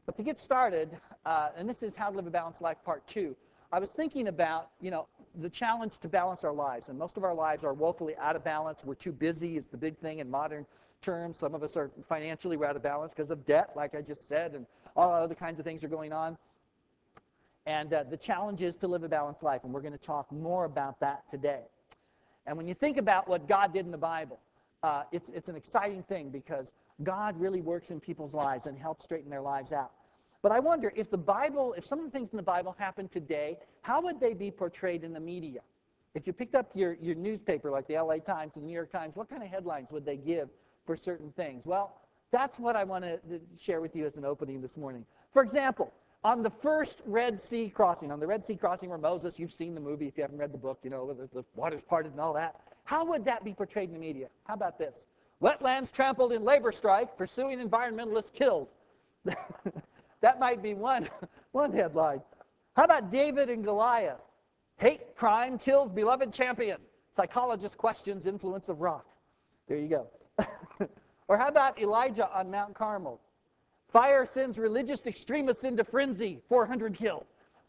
But to get started, and this is How to Live a Balanced Life Part 2, I was thinking about, the challenge to balance our lives. And most of our lives are woefully out of balance. We're too busy is the big thing in modern terms. Some of us are financially we're out of balance because of debt, like I just said, and all other kinds of things are going on. And the challenge is to live a balanced life, and we're going to talk more about that today. And when you think about what God did in the Bible, it's an exciting thing because God really works in people's lives and helps straighten their lives out. But I wonder if if some of the things in the Bible happened today, how would they be portrayed in the media? If you picked up your newspaper like the LA Times and the New York Times, what kind of headlines would they give for certain things? Well, that's what I want to share with you as an opening this morning. For example, on the first Red Sea crossing, where Moses, you've seen the movie if you haven't read the book, the waters parted and all that. How would that be portrayed in the media? How about this? Wetlands trampled in labor strike, pursuing environmentalists killed. That might be one headline. How about David and Goliath? Hate crime kills beloved champion. Psychologist questions influence of rock. There you go. Or how about Elijah on Mount Carmel? Fire sends religious extremists into frenzy, 400 killed.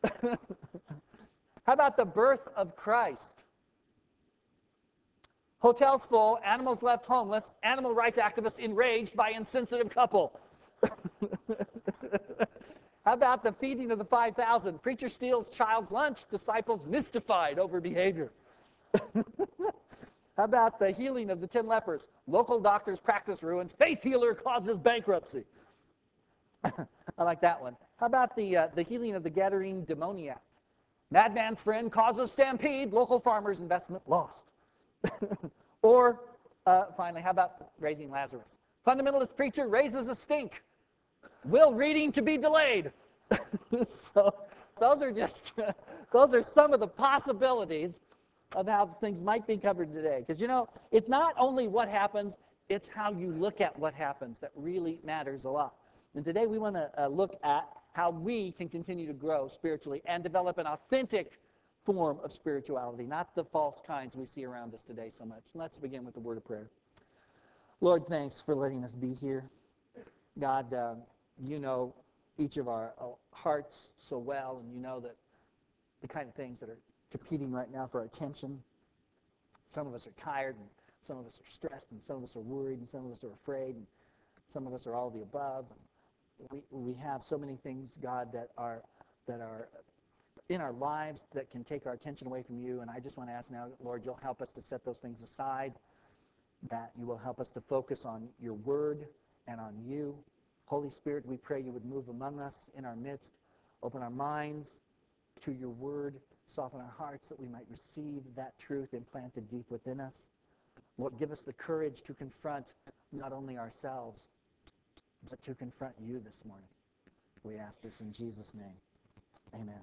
How about the birth of Christ? Hotels full, animals left homeless, animal rights activists enraged by insensitive couple. How about the feeding of the 5,000? Preacher steals child's lunch, disciples mystified over behavior. How about the healing of the 10 lepers? Local doctor's practice ruined, faith healer causes bankruptcy. I like that one. How about the healing of the Gadarene demoniac? Madman's friend causes stampede, local farmer's investment lost. Or finally, how about raising Lazarus? Fundamentalist preacher raises a stink. Will reading to be delayed. So those are some of the possibilities of how things might be covered today. Because, it's not only what happens, it's how you look at what happens that really matters a lot. And today we want to look at how we can continue to grow spiritually and develop an authentic form of spirituality, not the false kinds we see around us today so much. Let's begin with the word of prayer. Lord, thanks for letting us be here. God, you know each of our hearts so well, and you know that the kind of things that are competing right now for our attention. Some of us are tired, and some of us are stressed, and some of us are worried, and some of us are afraid, and some of us are all of the above. We have so many things, God, that are in our lives that can take our attention away from you, and I just want to ask now, Lord, you'll help us to set those things aside, that you will help us to focus on your word and on you. Holy Spirit, we pray you would move among us in our midst, open our minds to your word, soften our hearts that we might receive that truth implanted deep within us. Lord, give us the courage to confront not only ourselves, but to confront you this morning. We ask this in Jesus' name. Amen.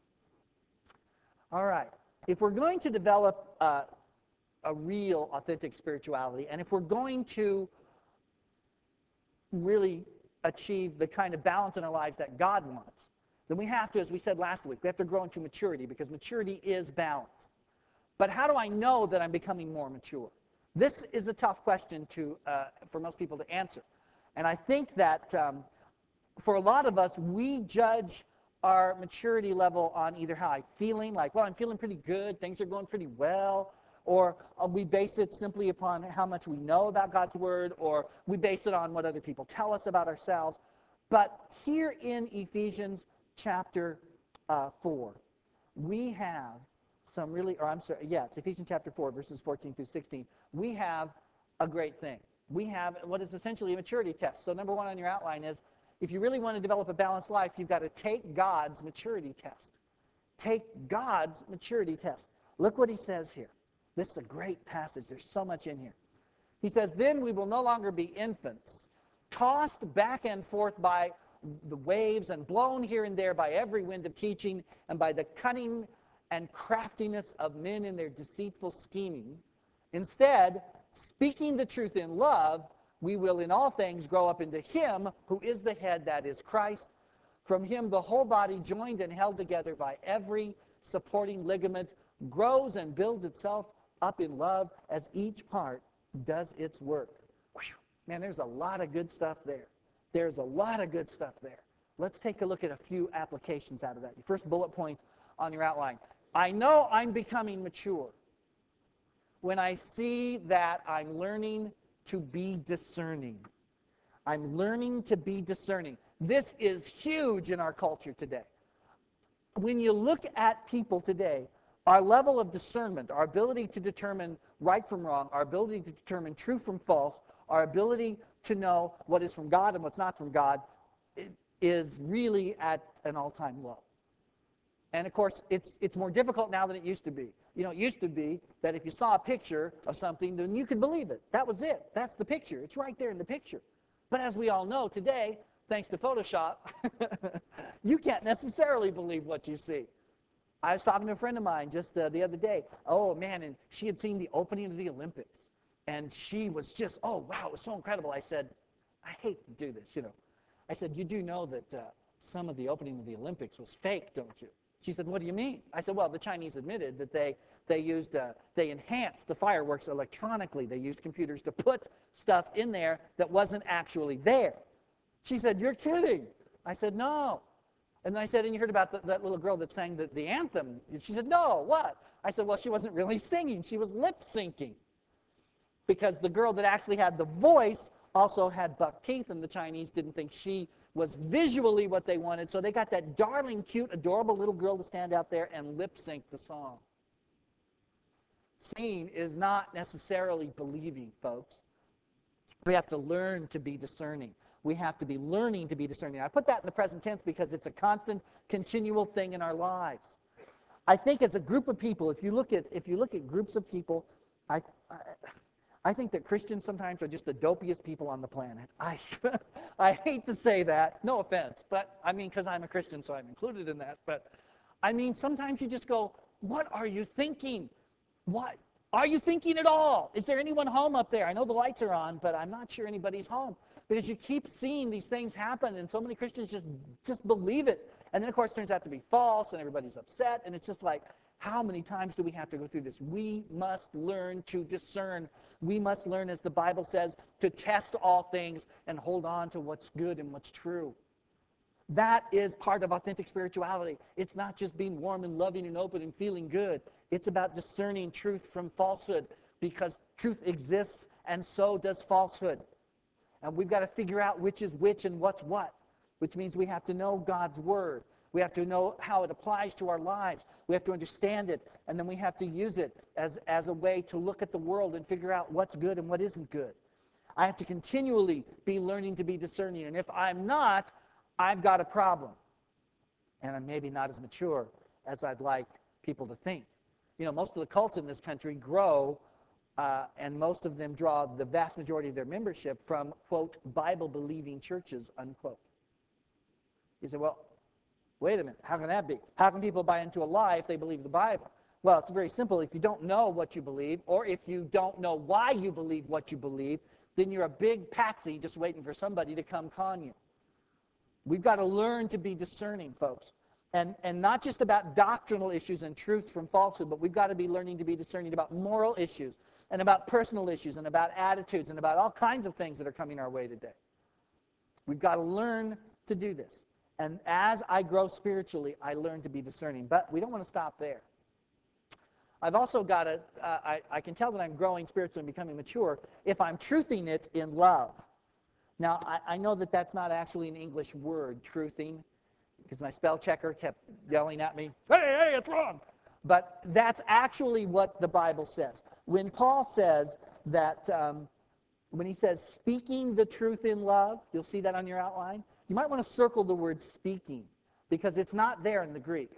All right. If we're going to develop a real, authentic spirituality, and if we're going to really achieve the kind of balance in our lives that God wants, then we have to, as we said last week, we have to grow into maturity, because maturity is balance. But how do I know that I'm becoming more mature? This is a tough question for most people to answer. And I think that for a lot of us, we judge our maturity level on either how I'm feeling, like, well, I'm feeling pretty good, things are going pretty well, or we base it simply upon how much we know about God's word, or we base it on what other people tell us about ourselves. But here in Ephesians chapter 4, we have some really, it's Ephesians chapter 4, verses 14 through 16. We have a great thing. We have what is essentially a maturity test. So number one on your outline is, if you really want to develop a balanced life, you've got to take God's maturity test. Take God's maturity test. Look what he says here. This is a great passage. There's so much in here. He says, then we will no longer be infants, tossed back and forth by the waves and blown here and there by every wind of teaching and by the cunning and craftiness of men in their deceitful scheming. Instead, speaking the truth in love, we will in all things grow up into him who is the head, that is Christ. From him the whole body, joined and held together by every supporting ligament, grows and builds itself up in love as each part does its work. Whew. Man, there's a lot of good stuff there. There's a lot of good stuff there. Let's take a look at a few applications out of that. Your first bullet point on your outline. I know I'm becoming mature when I see that I'm learning to be discerning. I'm learning to be discerning. This is huge in our culture today. When you look at people today, our level of discernment, our ability to determine right from wrong, our ability to determine true from false, our ability to know what is from God and what's not from God, is really at an all-time low. And of course, it's more difficult now than it used to be. You know, it used to be that if you saw a picture of something, then you could believe it. That was it. That's the picture. It's right there in the picture. But as we all know today, thanks to Photoshop, you can't necessarily believe what you see. I was talking to a friend of mine just the other day. Oh, man, and she had seen the opening of the Olympics. And she was just, oh, wow, it was so incredible. I said, I hate to do this, you know. I said, you do know that some of the opening of the Olympics was fake, don't you? She said, what do you mean? I said, well, the Chinese admitted that they enhanced the fireworks electronically. They used computers to put stuff in there that wasn't actually there. She said, you're kidding. I said, no. And then I said, and you heard about that little girl that sang the anthem. She said, no, what? I said, well, she wasn't really singing. She was lip syncing. Because the girl that actually had the voice also had buck teeth, and the Chinese didn't think she was visually what they wanted. So they got that darling, cute, adorable little girl to stand out there and lip sync the song. Seeing is not necessarily believing, folks. We have to learn to be discerning. We have to be learning to be discerning. I put that in the present tense because it's a constant, continual thing in our lives. I think as a group of people, if you look at groups of people, I think that Christians sometimes are just the dopiest people on the planet. I hate to say that, no offense, but I mean, because I'm a Christian, so I'm included in that. But I mean, sometimes you just go, what are you thinking? What are you thinking at all? Is there anyone home up there? I know the lights are on, but I'm not sure anybody's home. Because you keep seeing these things happen, and so many Christians just believe it. And then, of course, it turns out to be false, and everybody's upset, and it's just like, how many times do we have to go through this? We must learn to discern. We must learn, as the Bible says, to test all things and hold on to what's good and what's true. That is part of authentic spirituality. It's not just being warm and loving and open and feeling good. It's about discerning truth from falsehood, because truth exists and so does falsehood. And we've got to figure out which is which and what's what, which means we have to know God's word. We have to know how it applies to our lives. We have to understand it, and then we have to use it as a way to look at the world and figure out what's good and what isn't good. I have to continually be learning to be discerning, and if I'm not, I've got a problem. And I'm maybe not as mature as I'd like people to think. You know, most of the cults in this country grow, and most of them draw the vast majority of their membership from, quote, Bible-believing churches, unquote. You say, well, wait a minute, how can that be? How can people buy into a lie if they believe the Bible? Well, it's very simple. If you don't know what you believe, or if you don't know why you believe what you believe, then you're a big patsy just waiting for somebody to come con you. We've got to learn to be discerning, folks. And not just about doctrinal issues and truth from falsehood, but we've got to be learning to be discerning about moral issues and about personal issues and about attitudes and about all kinds of things that are coming our way today. We've got to learn to do this. And as I grow spiritually, I learn to be discerning. But we don't want to stop there. I've also got to, I can tell that I'm growing spiritually and becoming mature if I'm truthing it in love. Now, I know that that's not actually an English word, truthing, because my spell checker kept yelling at me, hey, it's wrong. But that's actually what the Bible says. When Paul says that, when he says speaking the truth in love, you'll see that on your outline. You might want to circle the word speaking, because it's not there in the Greek.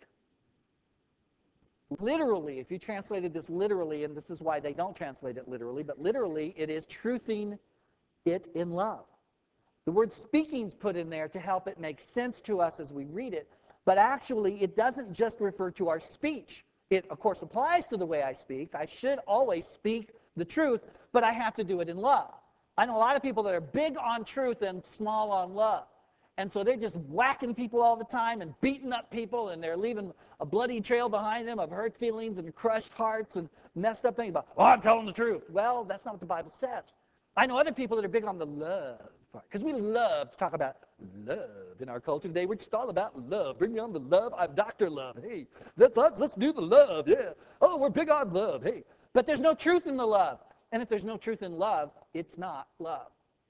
Literally, if you translated this literally, and this is why they don't translate it literally, but literally it is truthing it in love. The word speaking's put in there to help it make sense to us as we read it, but actually it doesn't just refer to our speech. It, of course, applies to the way I speak. I should always speak the truth, but I have to do it in love. I know a lot of people that are big on truth and small on love. And so they're just whacking people all the time and beating up people, and they're leaving a bloody trail behind them of hurt feelings and crushed hearts and messed up things about, oh, I'm telling the truth. Well, that's not what the Bible says. I know other people that are big on the love. part. Because we love to talk about love in our culture today. We're just all about love. Bring me on the love. I'm Dr. Love. Hey, that's us. Let's do the love. Yeah. Oh, we're big on love. Hey. But there's no truth in the love. And if there's no truth in love, it's not love.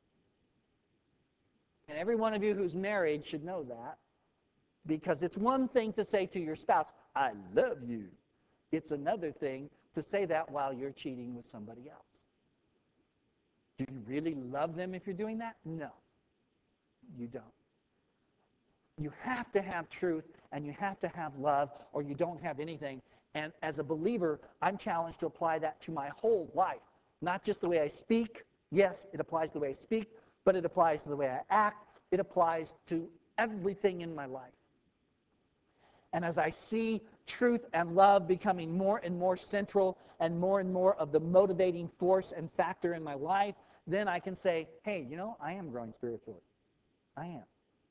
And every one of you who's married should know that. Because it's one thing to say to your spouse, I love you. It's another thing to say that while you're cheating with somebody else. Do you really love them if you're doing that? No, you don't. You have to have truth and you have to have love or you don't have anything. And as a believer, I'm challenged to apply that to my whole life. Not just the way I speak. Yes, it applies to the way I speak, but it applies to the way I act. It applies to everything in my life. And as I see truth and love becoming more and more central and more of the motivating force and factor in my life, then I can say, hey, I am growing spiritually. I am.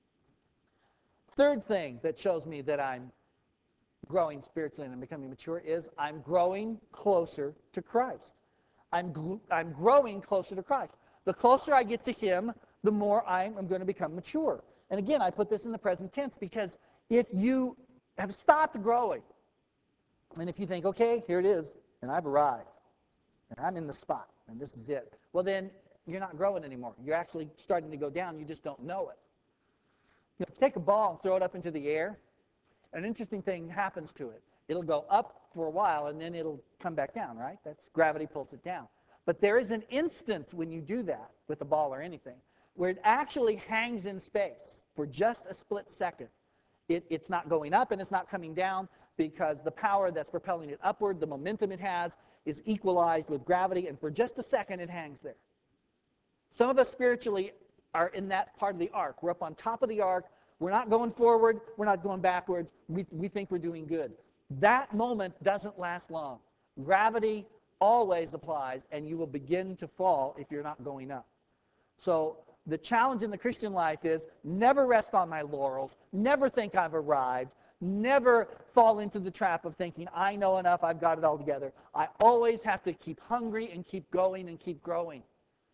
Third thing that shows me that I'm growing spiritually and I'm becoming mature is I'm growing closer to Christ. I'm growing closer to Christ. The closer I get to Him, the more I'm going to become mature. And again, I put this in the present tense because if you have stopped growing, and if you think, okay, here it is, and I've arrived, and I'm in the spot, and this is it, well then, you're not growing anymore. You're actually starting to go down. You just don't know it. Take a ball and throw it up into the air. An interesting thing happens to it. It'll go up for a while, and then it'll come back down, right? That's gravity pulls it down. But there is an instant when you do that with a ball or anything where it actually hangs in space for just a split second. It's not going up and it's not coming down because the power that's propelling it upward, the momentum it has, is equalized with gravity, and for just a second it hangs there. Some of us spiritually are in that part of the arc. We're up on top of the arc. We're not going forward. We're not going backwards. We think we're doing good. That moment doesn't last long. Gravity always applies, and you will begin to fall if you're not going up. So the challenge in the Christian life is never rest on my laurels, never think I've arrived, never fall into the trap of thinking I know enough, I've got it all together. I always have to keep hungry and keep going and keep growing.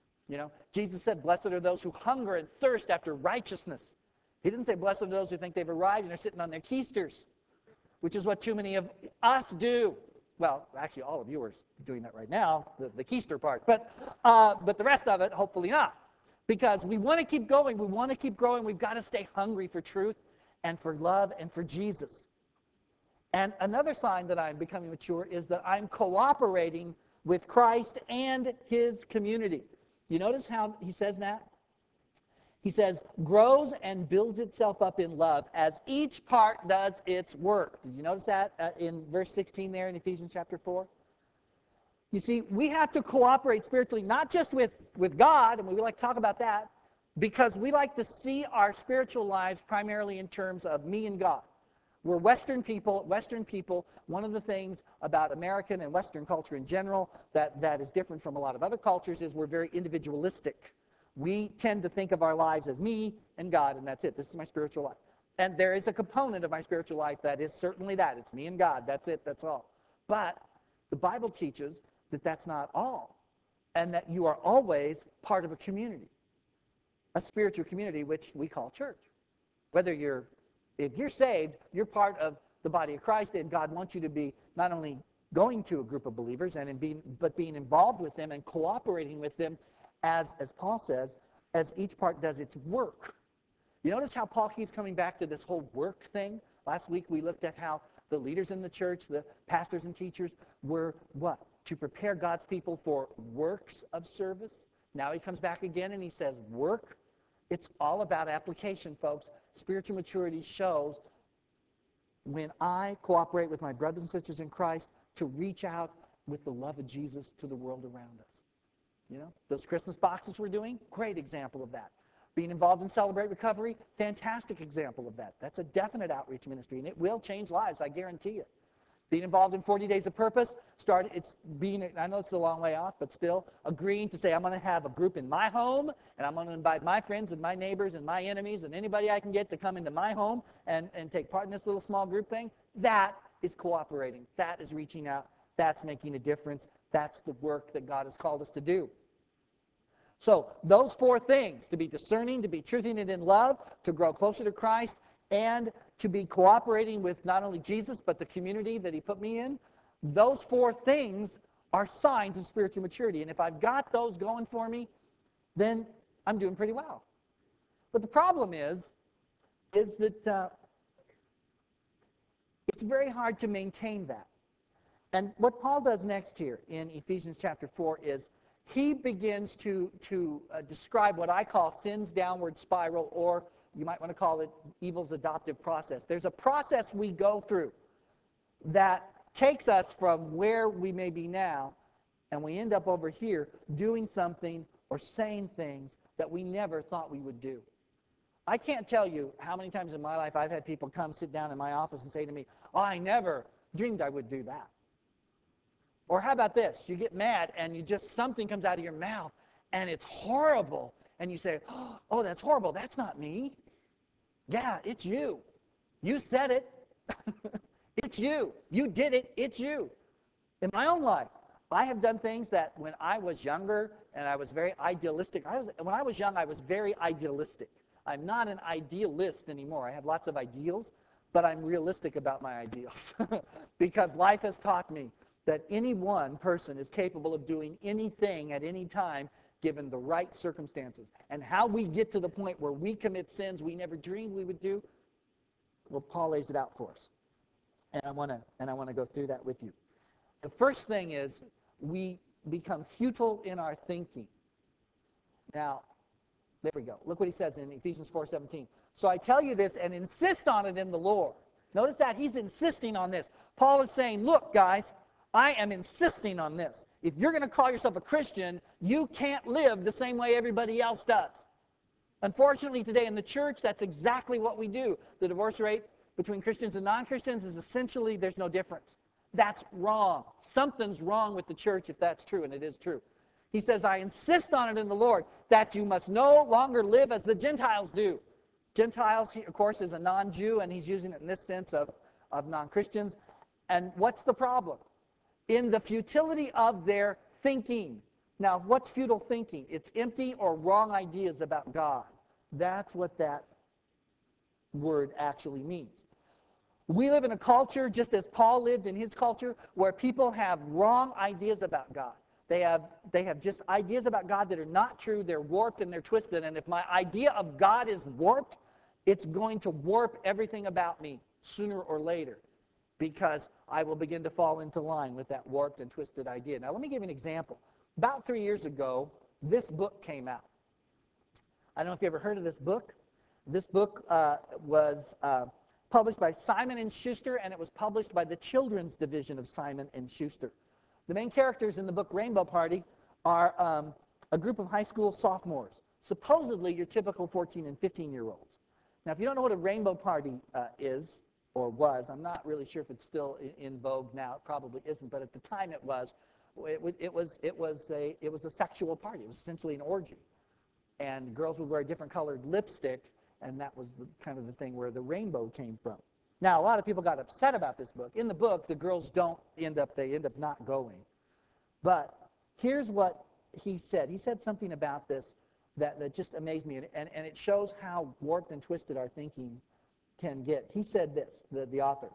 Jesus said, blessed are those who hunger and thirst after righteousness. He didn't say blessed are those who think they've arrived and are sitting on their keisters, which is what too many of us do. Well, actually, all of you are doing that right now, the keister part. But the rest of it, hopefully not. Because we want to keep going. We want to keep growing. We've got to stay hungry for truth and for love and for Jesus. And another sign that I'm becoming mature is that I'm cooperating with Christ and His community. You notice how he says that? He says, grows and builds itself up in love as each part does its work. Did you notice that in verse 16 there in Ephesians chapter 4? You see, we have to cooperate spiritually, not just with God, and we like to talk about that, because we like to see our spiritual lives primarily in terms of me and God. We're Western people. One of the things about American and Western culture in general that is different from a lot of other cultures is we're very individualistic. We tend to think of our lives as me and God, and that's it. This is my spiritual life. And there is a component of my spiritual life that is certainly that. It's me and God. That's it. That's all. But the Bible teaches that that's not all, and that you are always part of a community, a spiritual community, which we call church. If you're saved, you're part of the body of Christ, and God wants you to be not only going to a group of believers but being involved with them and cooperating with them, as Paul says, as each part does its work. You notice how Paul keeps coming back to this whole work thing? Last week we looked at how the leaders in the church, the pastors and teachers, were what? To prepare God's people for works of service. Now he comes back again and he says work. It's all about application, folks. Spiritual maturity shows when I cooperate with my brothers and sisters in Christ to reach out with the love of Jesus to the world around us. Those Christmas boxes we're doing, great example of that. Being involved in Celebrate Recovery, fantastic example of that. That's a definite outreach ministry, and it will change lives, I guarantee you. Being involved in 40 Days of Purpose, I know it's a long way off, but still agreeing to say, I'm going to have a group in my home, and I'm going to invite my friends and my neighbors and my enemies and anybody I can get to come into my home and take part in this little small group thing. That is cooperating. That is reaching out. That's making a difference. That's the work that God has called us to do. So those four things, to be discerning, to be truthing it in love, to grow closer to Christ, and to be cooperating with not only Jesus, but the community that he put me in, those four things are signs of spiritual maturity. And if I've got those going for me, then I'm doing pretty well. But the problem is that it's very hard to maintain that. And what Paul does next here in Ephesians chapter 4 is he begins to describe what I call sin's downward spiral, or you might want to call it evil's adoptive process. There's a process we go through that takes us from where we may be now, and we end up over here doing something or saying things that we never thought we would do. I can't tell you how many times in my life I've had people come sit down in my office and say to me, "Oh, I never dreamed I would do that." Or how about this? You get mad and something comes out of your mouth and it's horrible. And you say, "Oh, that's horrible. That's not me." Yeah, it's you. You said it. It's you. You did it. It's you. In my own life, I have done things that when I was younger and I was very idealistic. When I was young, I was very idealistic. I'm not an idealist anymore. I have lots of ideals, but I'm realistic about my ideals because life has taught me that any one person is capable of doing anything at any time given the right circumstances. And how we get to the point where we commit sins we never dreamed we would do, well, Paul lays it out for us. And I want to go through that with you. The first thing is we become futile in our thinking. Now, there we go. Look what he says in Ephesians 4:17. "So I tell you this and insist on it in the Lord." Notice that he's insisting on this. Paul is saying, look, guys, I am insisting on this. If you're going to call yourself a Christian, you can't live the same way everybody else does. Unfortunately, today in the church, that's exactly what we do. The divorce rate between Christians and non-Christians is essentially there's no difference. That's wrong. Something's wrong with the church if that's true, and it is true. He says, "I insist on it in the Lord that you must no longer live as the Gentiles do." Gentiles, of course, is a non-Jew, and he's using it in this sense of non-Christians. And what's the problem? In the futility of their thinking. Now, what's futile thinking? It's empty or wrong ideas about God. That's what that word actually means. We live in a culture, just as Paul lived in his culture, where people have wrong ideas about God. They have just ideas about God that are not true. They're warped and they're twisted. And if my idea of God is warped, it's going to warp everything about me sooner or later, because I will begin to fall into line with that warped and twisted idea. Now, let me give you an example. About 3 years ago, this book came out. I don't know if you ever heard of this book. This book was published by Simon & Schuster, and it was published by the children's division of Simon & Schuster. The main characters in the book Rainbow Party are a group of high school sophomores, supposedly your typical 14 and 15-year-olds. Now, if you don't know what a Rainbow Party is or was, I'm not really sure if it's still in vogue now. It probably isn't, but at the time it was. It was a sexual party. It was essentially an orgy, and girls would wear different colored lipstick, and that was kind of the thing where the rainbow came from. Now, a lot of people got upset about this book. In the book, the girls end up not going. But here's what he said. He said something about this that just amazed me, and it shows how warped and twisted our thinking can get. He said this, the author: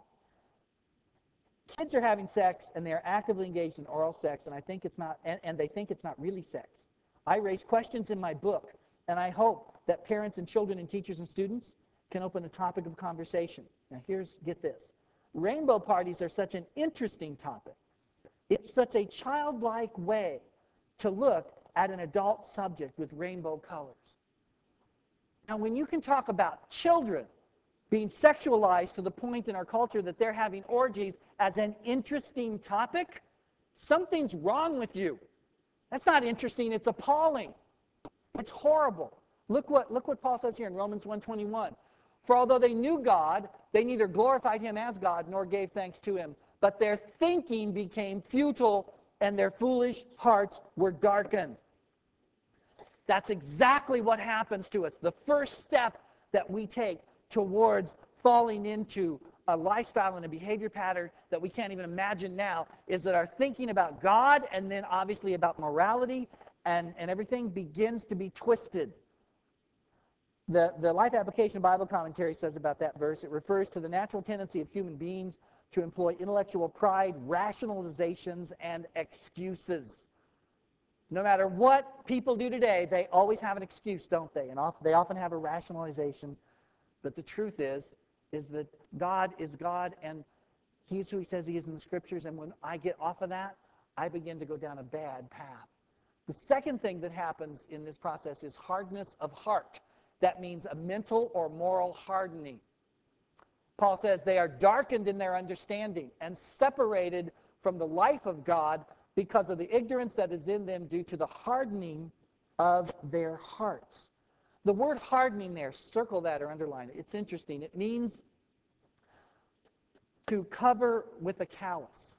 "Kids are having sex, and they are actively engaged in oral sex, and they think it's not really sex. I raise questions in my book, and I hope that parents and children and teachers and students can open a topic of conversation." Now, get this. Rainbow parties are such an interesting topic. It's such a childlike way to look at an adult subject with rainbow colors. Now, when you can talk about children being sexualized to the point in our culture that they're having orgies as an interesting topic, something's wrong with you. That's not interesting. It's appalling. It's horrible. Look what Paul says here in Romans 1:21. "For although they knew God, they neither glorified him as God nor gave thanks to him. But their thinking became futile, and their foolish hearts were darkened." That's exactly what happens to us. The first step that we take towards falling into a lifestyle and a behavior pattern that we can't even imagine now is that our thinking about God, and then obviously about morality and everything begins to be twisted. The Life Application Bible Commentary says about that verse, it refers to the natural tendency of human beings to employ intellectual pride, rationalizations, and excuses. No matter what people do today, they always have an excuse, don't they? And they often have a rationalization. But the truth is that God is God, and He's who He says He is in the Scriptures. And when I get off of that, I begin to go down a bad path. The second thing that happens in this process is hardness of heart. That means a mental or moral hardening. Paul says they are darkened in their understanding and separated from the life of God because of the ignorance that is in them due to the hardening of their hearts. The word hardening there, circle that or underline it. It's interesting. It means to cover with a callus.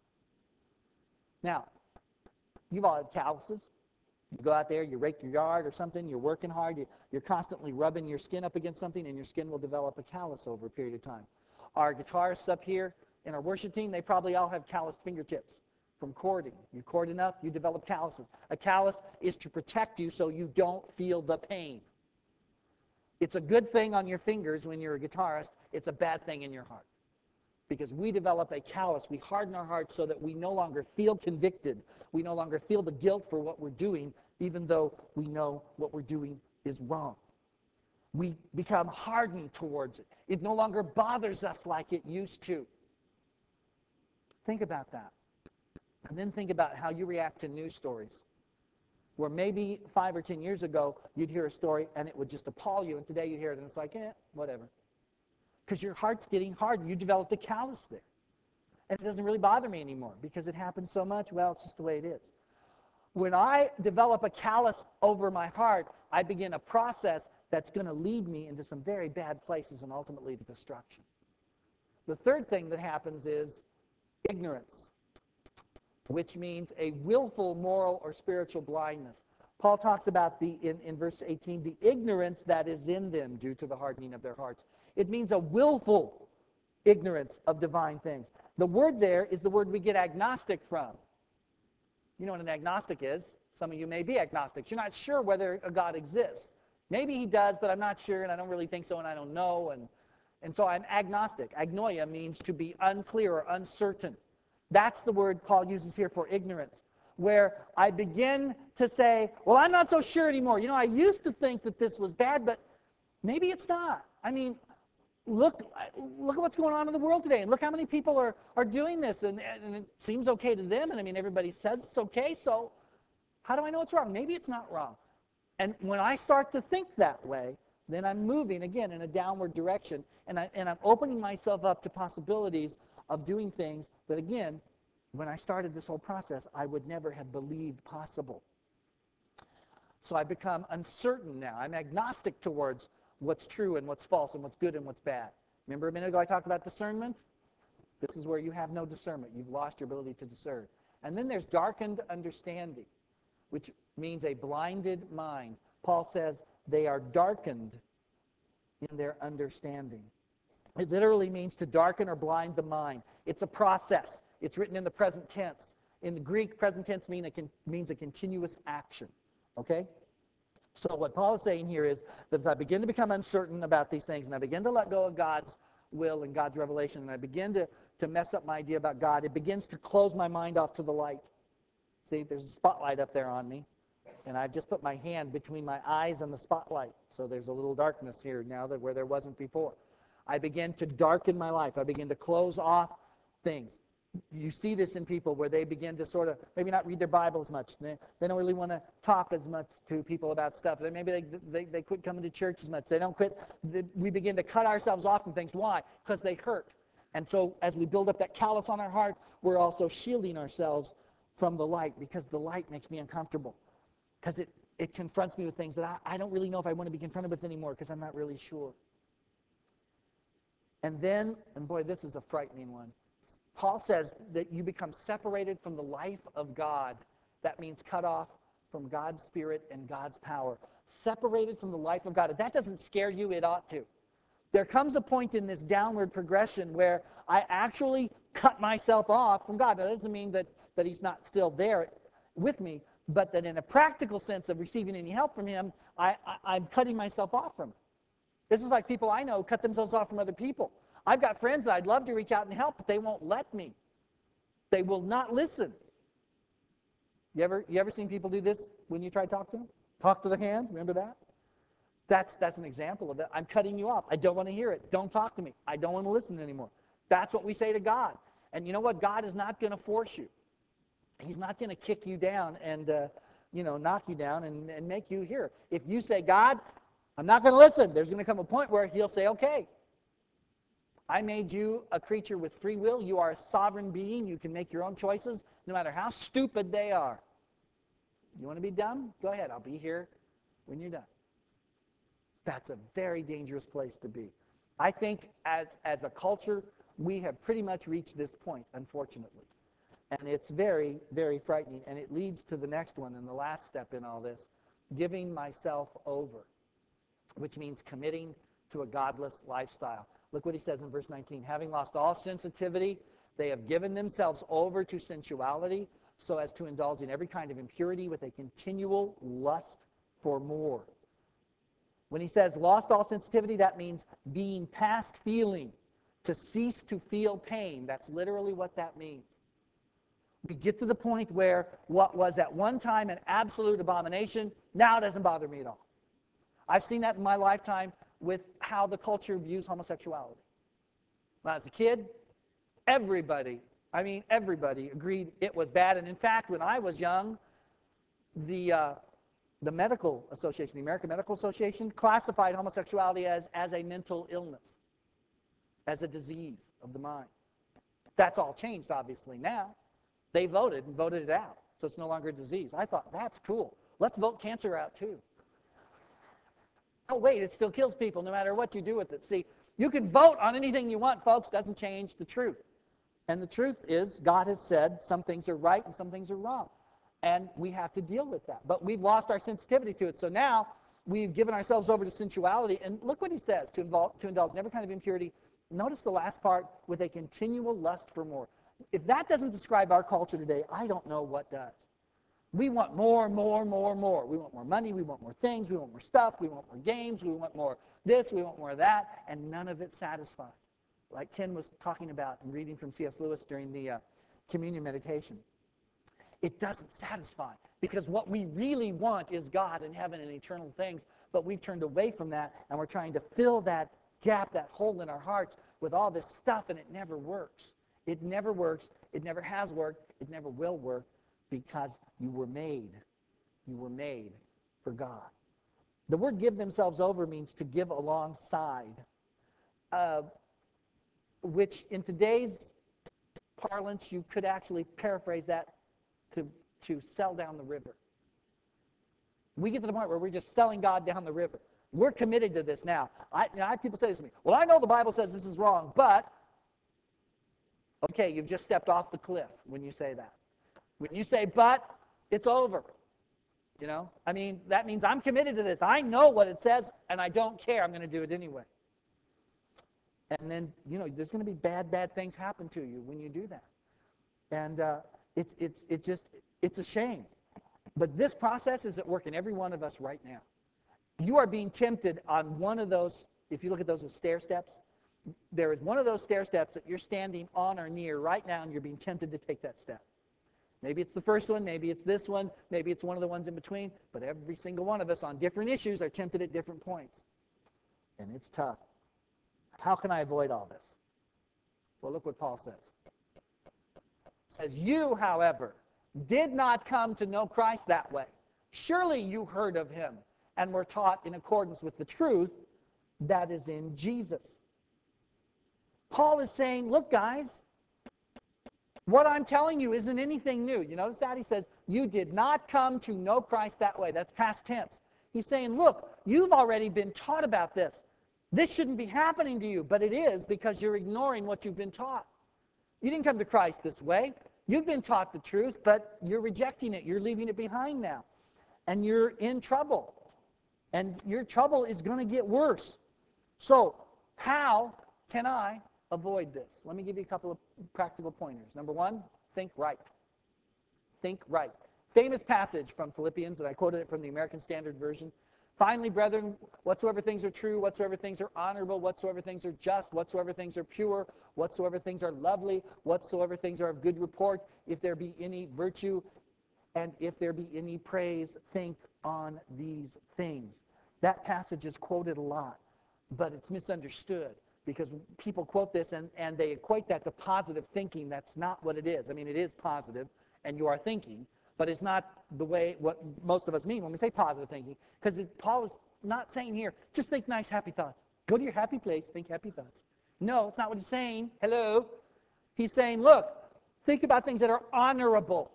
Now, you've all had calluses. You go out there, you rake your yard or something, you're working hard, you're constantly rubbing your skin up against something, and your skin will develop a callus over a period of time. Our guitarists up here in our worship team, they probably all have calloused fingertips from cording. You cord enough, you develop calluses. A callus is to protect you so you don't feel the pain. It's a good thing on your fingers when you're a guitarist. It's a bad thing in your heart. Because we develop a callus. We harden our hearts so that we no longer feel convicted. We no longer feel the guilt for what we're doing, even though we know what we're doing is wrong. We become hardened towards it. It no longer bothers us like it used to. Think about that. And then think about how you react to news stories. Where maybe 5 or 10 years ago, you'd hear a story and it would just appall you, and today you hear it and it's like, whatever. Because your heart's getting hardened. You developed a callus there. And it doesn't really bother me anymore because it happens so much. Well, it's just the way it is. When I develop a callus over my heart, I begin a process that's going to lead me into some very bad places and ultimately to destruction. The third thing that happens is ignorance, which means a willful moral or spiritual blindness. Paul talks about in verse 18, the ignorance that is in them due to the hardening of their hearts. It means a willful ignorance of divine things. The word there is the word we get agnostic from. You know what an agnostic is? Some of you may be agnostics. You're not sure whether a God exists. Maybe He does, but I'm not sure, and I don't really think so, and I don't know. And so I'm agnostic. Agnoia means to be unclear or uncertain. That's the word Paul uses here for ignorance, where I begin to say, well, I'm not so sure anymore. You know, I used to think that this was bad, but maybe it's not. I mean, look at what's going on in the world today, and look how many people are doing this, and it seems okay to them, and I mean, everybody says it's okay, so how do I know it's wrong? Maybe it's not wrong. And when I start to think that way, then I'm moving, again, in a downward direction, and I'm opening myself up to possibilities of doing things that, again, when I started this whole process, I would never have believed possible. So I become uncertain now. I'm agnostic towards what's true and what's false and what's good and what's bad. Remember a minute ago I talked about discernment? This is where you have no discernment. You've lost your ability to discern. And then there's darkened understanding, which means a blinded mind. Paul says they are darkened in their understanding. It literally means to darken or blind the mind. It's a process. It's written in the present tense. In the Greek, present tense means a continuous action. Okay? So what Paul is saying here is that as I begin to become uncertain about these things, and I begin to let go of God's will and God's revelation, and I begin to mess up my idea about God, it begins to close my mind off to the light. See, there's a spotlight up there on me, and I've just put my hand between my eyes and the spotlight. So there's a little darkness here now where there wasn't before. I begin to darken my life. I begin to close off things. You see this in people where they begin to sort of maybe not read their Bible as much. They don't really want to talk as much to people about stuff. Maybe they quit coming to church as much. They don't quit. We begin to cut ourselves off from things. Why? Because they hurt. And so as we build up that callus on our heart, we're also shielding ourselves from the light, because the light makes me uncomfortable. Because it confronts me with things that I don't really know if I want to be confronted with anymore, because I'm not really sure. And then, and boy, this is a frightening one. Paul says that you become separated from the life of God. That means cut off from God's Spirit and God's power. Separated from the life of God. If that doesn't scare you, it ought to. There comes a point in this downward progression where I actually cut myself off from God. That doesn't mean that He's not still there with me, but that in a practical sense of receiving any help from him, I'm cutting myself off from it. This is like people I know cut themselves off from other people. I've got friends that I'd love to reach out and help, but they won't let me. They will not listen. You ever seen people do this when you try to talk to them? Talk to the hand, remember that? That's an example of that. I'm cutting you off. I don't want to hear it. Don't talk to me. I don't want to listen anymore. That's what we say to God. And you know what? God is not going to force you. He's not going to kick you down and knock you down and make you hear. If you say, God, I'm not going to listen, there's going to come a point where he'll say, okay, I made you a creature with free will. You are a sovereign being. You can make your own choices, no matter how stupid they are. You want to be dumb? Go ahead. I'll be here when you're done. That's a very dangerous place to be. I think as a culture, we have pretty much reached this point, unfortunately. And it's very, very frightening. And it leads to the next one and the last step in all this, giving myself over, which means committing to a godless lifestyle. Look what he says in verse 19. Having lost all sensitivity, they have given themselves over to sensuality so as to indulge in every kind of impurity with a continual lust for more. When he says lost all sensitivity, that means being past feeling, to cease to feel pain. That's literally what that means. We get to the point where what was at one time an absolute abomination now doesn't bother me at all. I've seen that in my lifetime with how the culture views homosexuality. When I was a kid, everybody agreed it was bad. And in fact, when I was young, the medical association, the American Medical Association, classified homosexuality as a mental illness, as a disease of the mind. That's all changed, obviously, now. They voted and voted it out, so it's no longer a disease. I thought, that's cool. Let's vote cancer out, too. Oh, wait, it still kills people no matter what you do with it. See, you can vote on anything you want, folks. Doesn't change the truth. And the truth is, God has said some things are right and some things are wrong. And we have to deal with that. But we've lost our sensitivity to it. So now we've given ourselves over to sensuality. And look what he says, to indulge in every kind of impurity. Notice the last part, with a continual lust for more. If that doesn't describe our culture today, I don't know what does. We want more, more, more, more. We want more money. We want more things. We want more stuff. We want more games. We want more this. We want more of that. And none of it satisfies. Like Ken was talking about and reading from C.S. Lewis during the communion meditation. It doesn't satisfy, because what we really want is God and heaven and eternal things, but we've turned away from that, and we're trying to fill that gap, that hole in our hearts with all this stuff, and it never works. It never works. It never has worked. It never will work, because you were made. You were made for God. The word give themselves over means to give alongside, which in today's parlance, you could actually paraphrase that to sell down the river. We get to the point where we're just selling God down the river. We're committed to this now. I have people say this to me, well, I know the Bible says this is wrong, but, okay, you've just stepped off the cliff when you say that. When you say but, it's over. That means I'm committed to this. I know what it says, and I don't care. I'm going to do it anyway. And then, there's going to be bad things happen to you when you do that. And it's a shame. But this process is at work in every one of us right now. You are being tempted on one of those, if you look at those as stair steps, there is one of those stair steps that you're standing on or near right now, and you're being tempted to take that step. Maybe it's the first one, maybe it's this one, maybe it's one of the ones in between, but every single one of us on different issues are tempted at different points. And it's tough. How can I avoid all this? Well, look what Paul says. It says, you, however, did not come to know Christ that way. Surely you heard of him and were taught in accordance with the truth that is in Jesus. Paul is saying, look, guys, what I'm telling you isn't anything new. You notice that? He says, you did not come to know Christ that way. That's past tense. He's saying, look, you've already been taught about this. This shouldn't be happening to you, but it is, because you're ignoring what you've been taught. You didn't come to Christ this way. You've been taught the truth, but you're rejecting it. You're leaving it behind now. And you're in trouble. And your trouble is going to get worse. So, how can I avoid this? Let me give you a couple of practical pointers. Number one, think right. Think right. Famous passage from Philippians, and I quoted it from the American Standard Version. Finally, brethren, whatsoever things are true, whatsoever things are honorable, whatsoever things are just, whatsoever things are pure, whatsoever things are lovely, whatsoever things are of good report, if there be any virtue, and if there be any praise, think on these things. That passage is quoted a lot, but it's misunderstood because people quote this and they equate that to positive thinking. That's not what it is. I mean, it is positive, and you are thinking, but it's not the way what most of us mean when we say positive thinking, because Paul is not saying here, just think nice, happy thoughts. Go to your happy place, think happy thoughts. No, it's not what he's saying. Hello. He's saying, look, think about things that are honorable.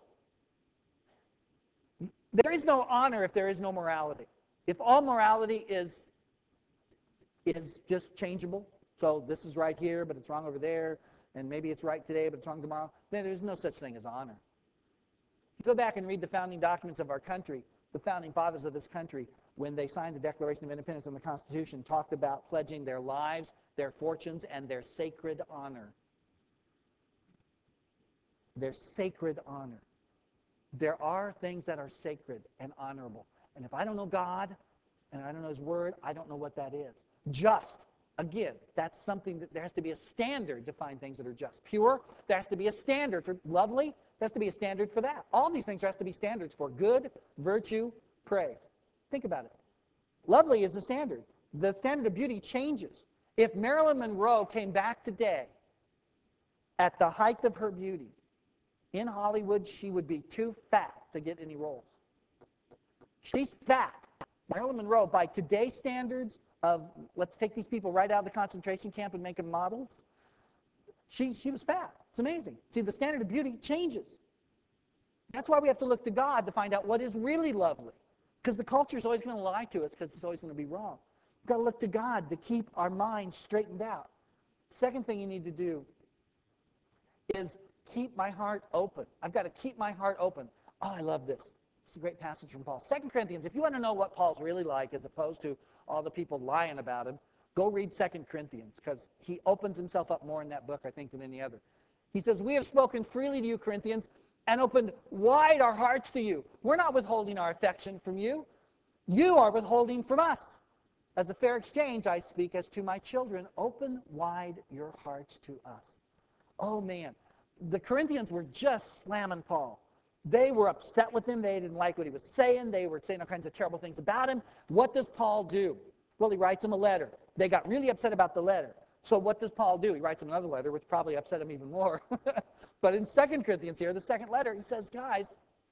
There is no honor if there is no morality. If all morality is just changeable, so this is right here, but it's wrong over there, and maybe it's right today, but it's wrong tomorrow, then there's no such thing as honor. You go back and read the founding documents of our country, the founding fathers of this country, when they signed the Declaration of Independence and the Constitution, talked about pledging their lives, their fortunes, and their sacred honor. Their sacred honor. There are things that are sacred and honorable. And if I don't know God, and I don't know His Word, I don't know what that is. Just, again, that's something that there has to be a standard to find things that are just. Pure, there has to be a standard for lovely, there has to be a standard for that. All these things there has to be standards for good, virtue, praise. Think about it. Lovely is the standard. The standard of beauty changes. If Marilyn Monroe came back today at the height of her beauty, in Hollywood, she would be too fat to get any roles. She's fat. Marilyn Monroe, by today's standards of, let's take these people right out of the concentration camp and make them models, she was fat. It's amazing. See, the standard of beauty changes. That's why we have to look to God to find out what is really lovely. Because the culture is always going to lie to us because it's always going to be wrong. We've got to look to God to keep our minds straightened out. Second thing you need to do is keep my heart open. I've got to keep my heart open. Oh, I love this. It's a great passage from Paul. 2 Corinthians, if you want to know what Paul's really like as opposed to all the people lying about him, go read 2 Corinthians because he opens himself up more in that book, I think, than any other. He says, we have spoken freely to you, Corinthians, and opened wide our hearts to you. We're not withholding our affection from you. You are withholding from us. As a fair exchange, I speak as to my children. Open wide your hearts to us. Oh, man. The Corinthians were just slamming Paul. They were upset with him. They didn't like what he was saying. They were saying all kinds of terrible things about him. What does Paul do? Well, he writes them a letter. They got really upset about the letter. So what does Paul do? He writes them another letter, which probably upset him even more. But in 2 Corinthians here, the second letter, he says, guys,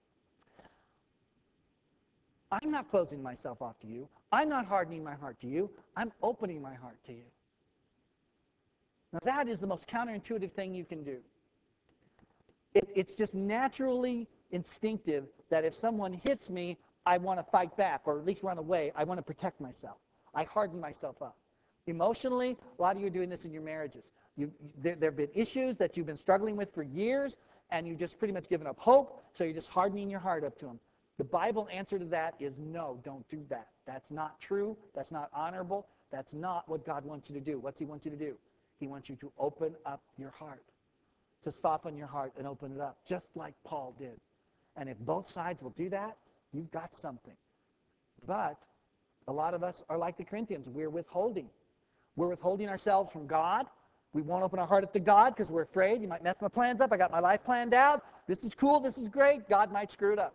I'm not closing myself off to you. I'm not hardening my heart to you. I'm opening my heart to you. Now, that is the most counterintuitive thing you can do. It's just naturally instinctive that if someone hits me, I want to fight back or at least run away. I want to protect myself. I harden myself up. Emotionally, a lot of you are doing this in your marriages. There have been issues that you've been struggling with for years, and you've just pretty much given up hope, so you're just hardening your heart up to them. The Bible answer to that is no, don't do that. That's not true. That's not honorable. That's not what God wants you to do. What's He want you to do? He wants you to open up your heart, to soften your heart and open it up, just like Paul did. And if both sides will do that, you've got something. But a lot of us are like the Corinthians. We're withholding. We're withholding ourselves from God. We won't open our heart up to God because we're afraid. You might mess my plans up. I got my life planned out. This is cool. This is great. God might screw it up.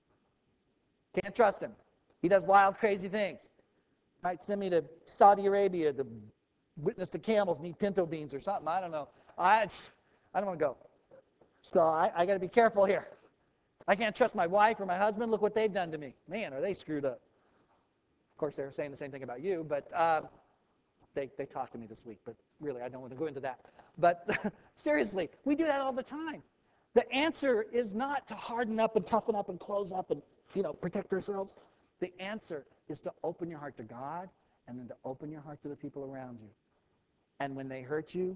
Can't trust Him. He does wild, crazy things. Might send me to Saudi Arabia to witness the camels need pinto beans or something. I don't know. I don't want to go. So I got to be careful here. I can't trust my wife or my husband. Look what they've done to me. Man, are they screwed up. Of course, they're saying the same thing about you, but they talked to me this week. But really, I don't want to go into that. But seriously, we do that all the time. The answer is not to harden up and toughen up and close up and, protect ourselves. The answer is to open your heart to God and then to open your heart to the people around you. And when they hurt you,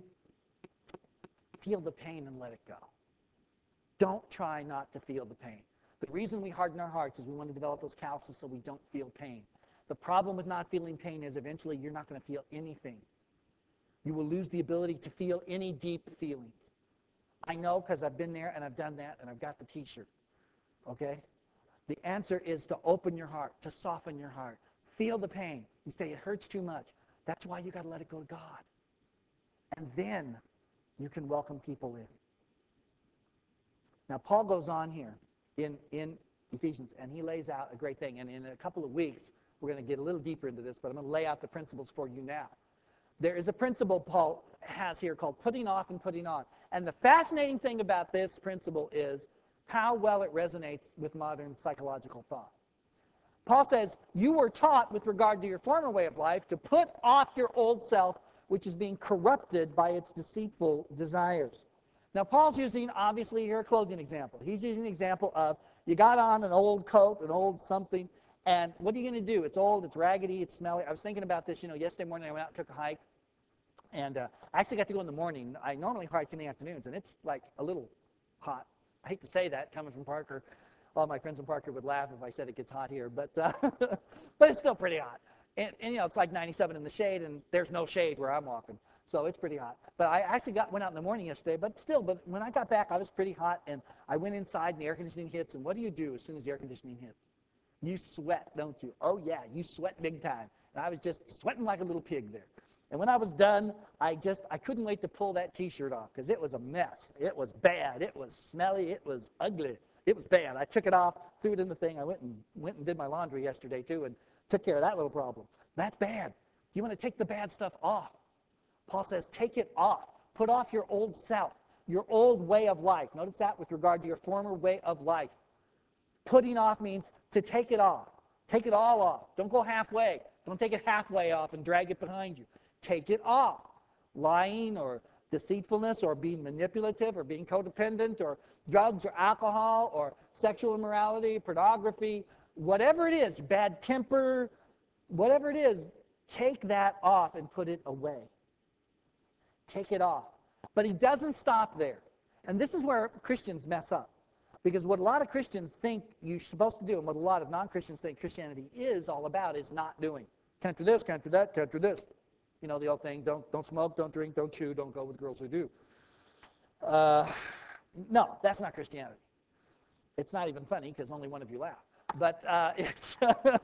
feel the pain and let it go. Don't try not to feel the pain. The reason we harden our hearts is we want to develop those calluses so we don't feel pain. The problem with not feeling pain is eventually you're not going to feel anything. You will lose the ability to feel any deep feelings. I know because I've been there and I've done that and I've got the t-shirt. Okay? The answer is to open your heart, to soften your heart. Feel the pain. You say, it hurts too much. That's why you got to let it go to God. And then you can welcome people in. Now, Paul goes on here in Ephesians, and he lays out a great thing. And in a couple of weeks, we're going to get a little deeper into this, but I'm going to lay out the principles for you now. There is a principle Paul has here called putting off and putting on. And the fascinating thing about this principle is how well it resonates with modern psychological thought. Paul says, you were taught with regard to your former way of life to put off your old self, which is being corrupted by its deceitful desires. Now, Paul's using, obviously, here a clothing example. He's using the example of you got on an old coat, an old something, and what are you going to do? It's old, it's raggedy, it's smelly. I was thinking about this, yesterday morning I went out and took a hike, and I actually got to go in the morning. I normally hike in the afternoons, and it's like a little hot. I hate to say that coming from Parker. All my friends in Parker would laugh if I said it gets hot here, but but it's still pretty hot. And it's like 97 in the shade, and there's no shade where I'm walking. So it's pretty hot. But I actually went out in the morning yesterday, but when I got back, I was pretty hot, and I went inside, and the air conditioning hits, and what do you do as soon as the air conditioning hits? You sweat, don't you? Oh, yeah, you sweat big time. And I was just sweating like a little pig there. And when I was done, I couldn't wait to pull that T-shirt off because it was a mess. It was bad. It was smelly. It was ugly. It was bad. I took it off, threw it in the thing. I went and did my laundry yesterday, too, and took care of that little problem. That's bad. You want to take the bad stuff off. Paul says, take it off. Put off your old self, your old way of life. Notice that with regard to your former way of life. Putting off means to take it off. Take it all off. Don't go halfway. Don't take it halfway off and drag it behind you. Take it off. Lying or deceitfulness or being manipulative or being codependent or drugs or alcohol or sexual immorality, pornography, whatever it is, bad temper, whatever it is, take that off and put it away. Take it off. But he doesn't stop there. And this is where Christians mess up. Because what a lot of Christians think you're supposed to do and what a lot of non-Christians think Christianity is all about is not doing. Can't do this, can't do that, can't do this. You know the old thing, don't smoke, don't drink, don't chew, don't go with girls who do. No, that's not Christianity. It's not even funny because only one of you laugh. But it's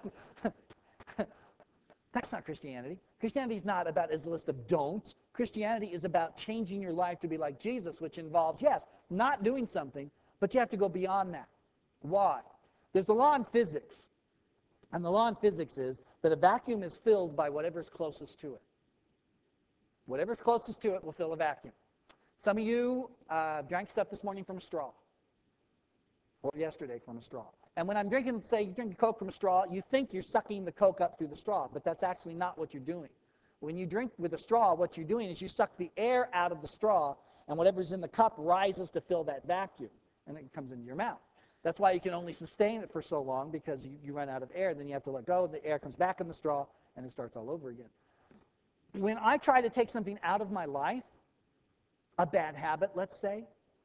that's not Christianity. Christianity is not about a list of don'ts. Christianity is about changing your life to be like Jesus, which involves, yes, not doing something, but you have to go beyond that. Why? There's a law in physics. And the law in physics is that a vacuum is filled by whatever's closest to it. Whatever's closest to it will fill a vacuum. Some of you drank stuff this morning from a straw. Or yesterday from a straw. And when I'm drinking, say you drink Coke from a straw, you think you're sucking the Coke up through the straw, but that's actually not what you're doing. When you drink with a straw, what you're doing is you suck the air out of the straw, and whatever's in the cup rises to fill that vacuum, and it comes into your mouth. That's why you can only sustain it for so long, because you run out of air, then you have to let go, the air comes back in the straw, and it starts all over again. When I try to take something out of my life, a bad habit, let's say,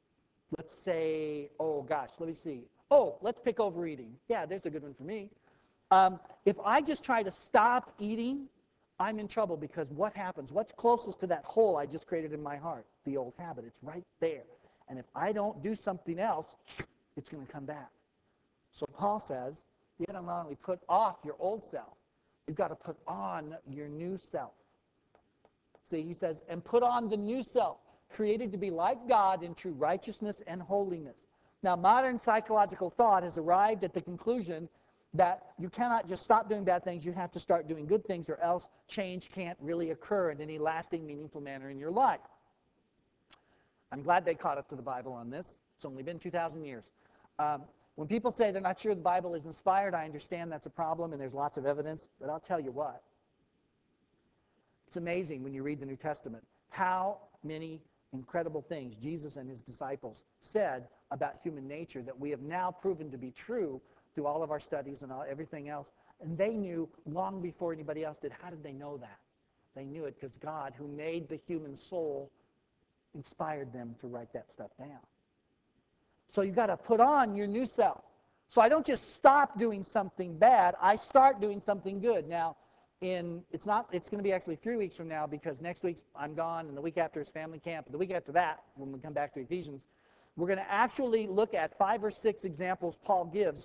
oh gosh, let me see. Oh, let's pick overeating. Yeah, there's a good one for me. If I just try to stop eating, I'm in trouble because what happens? What's closest to that hole I just created in my heart? The old habit. It's right there. And if I don't do something else, it's going to come back. So Paul says, you got to not only put off your old self, you've got to put on your new self. See, he says, and put on the new self, created to be like God in true righteousness and holiness. Now, modern psychological thought has arrived at the conclusion that you cannot just stop doing bad things, you have to start doing good things, or else change can't really occur in any lasting, meaningful manner in your life. I'm glad they caught up to the Bible on this. It's only been 2,000 years. When people say they're not sure the Bible is inspired, I understand that's a problem, and there's lots of evidence, but I'll tell you what. It's amazing when you read the New Testament how many incredible things Jesus and his disciples said about human nature that we have now proven to be true through all of our studies and everything else. And they knew long before anybody else did. How did they know that? They knew it because God, who made the human soul, inspired them to write that stuff down. So you've got to put on your new self. So I don't just stop doing something bad. I start doing something good. Now, it's going to be actually 3 weeks from now, because next week I'm gone, and the week after is family camp, and the week after that, when we come back to Ephesians, we're going to actually look at 5 or 6 examples Paul gives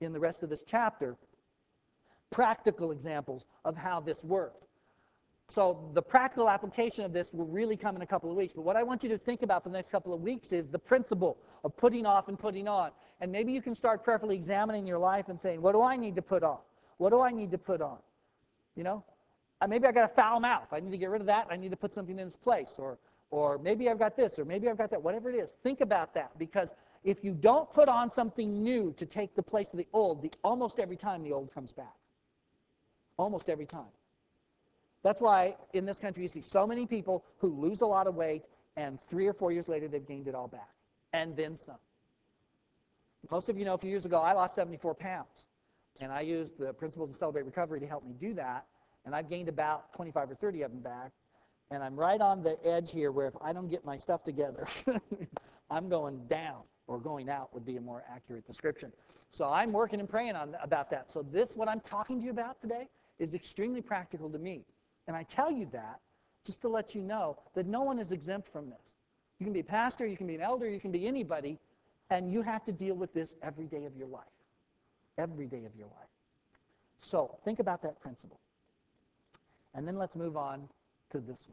in the rest of this chapter practical examples of how this worked. So the practical application of this will really come in a couple of weeks. But what I want you to think about for the next couple of weeks is the principle of putting off and putting on. And maybe you can start prayerfully examining your life and saying, what do I need to put off? What do I need to put on? You know, maybe I got a foul mouth. I need to get rid of that. I need to put something in its place. Or maybe I've got this, or maybe I've got that. Whatever it is, think about that. Because if you don't put on something new to take the place of the old, almost every time the old comes back. Almost every time. That's why in this country you see so many people who lose a lot of weight and 3 or 4 years later they've gained it all back. And then some. Most of you know a few years ago I lost 74 pounds. And I used the principles of Celebrate Recovery to help me do that. And I've gained about 25 or 30 of them back. And I'm right on the edge here where if I don't get my stuff together, I'm going down, or going out would be a more accurate description. So I'm working and praying about that. So this, what I'm talking to you about today, is extremely practical to me. And I tell you that just to let you know that no one is exempt from this. You can be a pastor, you can be an elder, you can be anybody, and you have to deal with this every day of your life. Every day of your life. So think about that principle. And then let's move on to this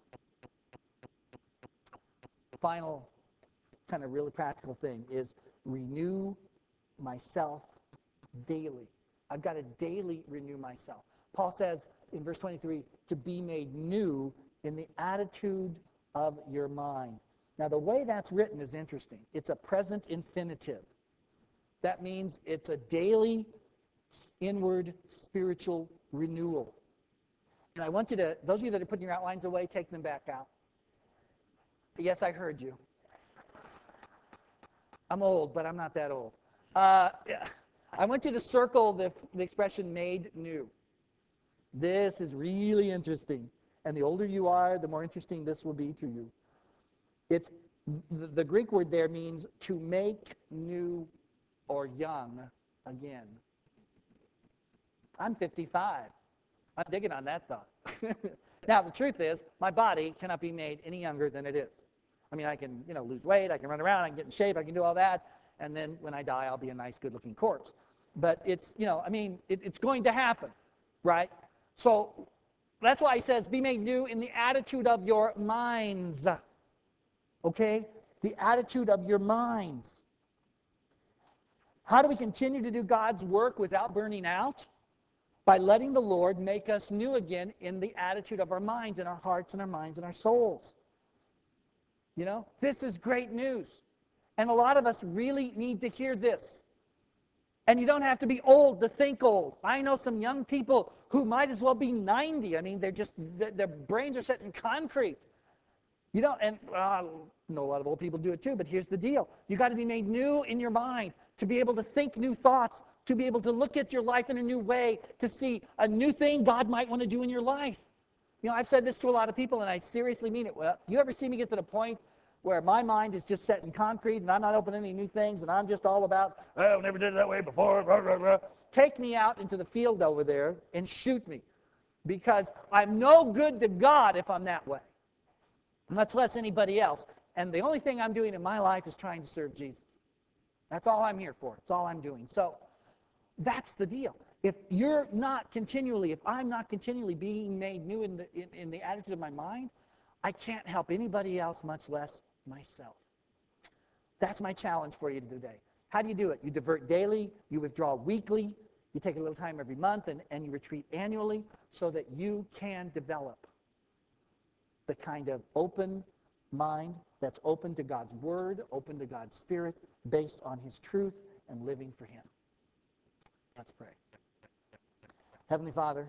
final kind of really practical thing is renew myself daily. I've got to daily renew myself. Paul says in verse 23, to be made new in the attitude of your mind. Now, the way that's written is interesting. It's a present infinitive. That means it's a daily inward spiritual renewal. And I want you to, those of you that are putting your outlines away, take them back out. Yes, I heard you. I'm old, but I'm not that old. Yeah. I want you to circle the expression made new. This is really interesting. And the older you are, the more interesting this will be to you. It's the Greek word there means to make new or young again. I'm 55. I'm digging on that thought. Now, the truth is, my body cannot be made any younger than it is. I mean, I can, lose weight, I can run around, I can get in shape, I can do all that, and then when I die, I'll be a nice, good-looking corpse. But it's, it's going to happen, right? So that's why he says, be made new in the attitude of your minds. Okay? The attitude of your minds. How do we continue to do God's work without burning out? By letting the Lord make us new again in the attitude of our minds and our hearts and our minds and our souls. This is great news. And a lot of us really need to hear this. And you don't have to be old to think old. I know some young people who might as well be 90. I mean, their brains are set in concrete. And I know a lot of old people do it too, but here's the deal. You got to be made new in your mind to be able to think new thoughts, to be able to look at your life in a new way, to see a new thing God might want to do in your life. I've said this to a lot of people, and I seriously mean it. Well, you ever see me get to the point where my mind is just set in concrete, and I'm not open to any new things, and I'm just all about, oh, never did it that way before, blah, blah, blah. Take me out into the field over there and shoot me, because I'm no good to God if I'm that way, much less anybody else. And the only thing I'm doing in my life is trying to serve Jesus. That's all I'm here for. It's all I'm doing. So that's the deal. If I'm not continually being made new in the attitude of my mind, I can't help anybody else, much less myself. That's my challenge for you today. How do you do it? You divert daily, you withdraw weekly, you take a little time every month, and you retreat annually so that you can develop the kind of open mind that's open to God's Word, open to God's Spirit, based on His truth and living for Him. Let's pray. Heavenly Father,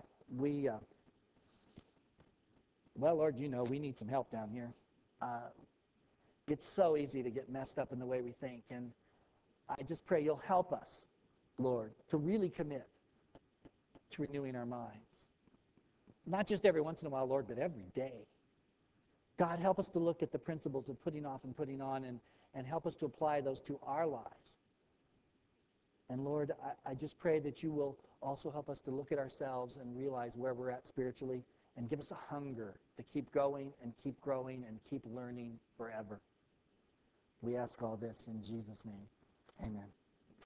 Lord, we need some help down here. It's so easy to get messed up in the way we think, and I just pray you'll help us, Lord, to really commit to renewing our minds. Not just every once in a while, Lord, but every day. God, help us to look at the principles of putting off and putting on, and help us to apply those to our lives. And Lord, I just pray that you will also help us to look at ourselves and realize where we're at spiritually, and give us a hunger to keep going and keep growing and keep learning forever. We ask all this in Jesus' name. Amen.